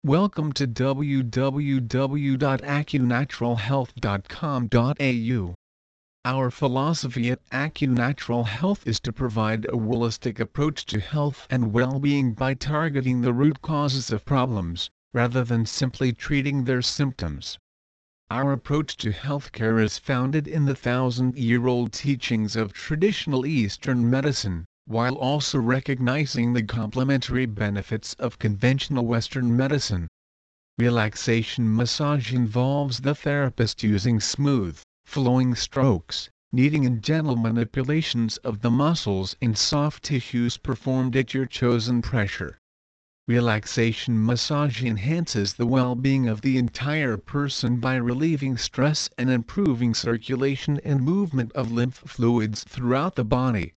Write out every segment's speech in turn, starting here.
Welcome to www.acunaturalhealth.com.au. Our philosophy at AcuNatural Health is to provide a holistic approach to health and well-being by targeting the root causes of problems, rather than simply treating their symptoms. Our approach to healthcare is founded in the thousand-year-old teachings of traditional Eastern medicine, while also recognizing the complementary benefits of conventional Western medicine. Relaxation massage involves the therapist using smooth, flowing strokes, kneading and gentle manipulations of the muscles and soft tissues performed at your chosen pressure. Relaxation massage enhances the well-being of the entire person by relieving stress and improving circulation and movement of lymph fluids throughout the body.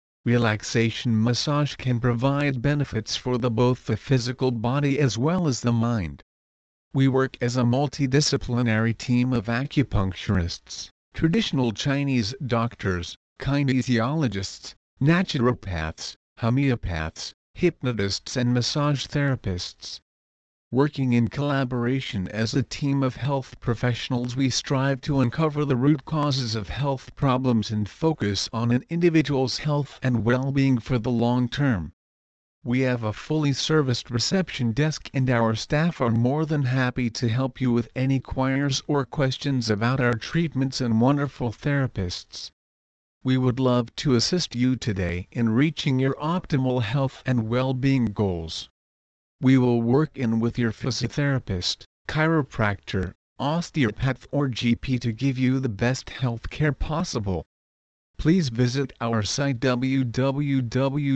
Relaxation massage can provide benefits for both the physical body as well as the mind. We work as a multidisciplinary team of acupuncturists, traditional Chinese doctors, kinesiologists, naturopaths, homeopaths, hypnotists and massage therapists. Working in collaboration as a team of health professionals, we strive to uncover the root causes of health problems and focus on an individual's health and well-being for the long term. We have a fully serviced reception desk and our staff are more than happy to help you with any queries or questions about our treatments and wonderful therapists. We would love to assist you today in reaching your optimal health and well-being goals. We will work in with your physiotherapist, chiropractor, osteopath or GP to give you the best health care possible. Please visit our site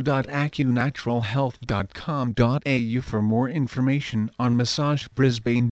www.acunaturalhealth.com.au for more information on Massage Brisbane.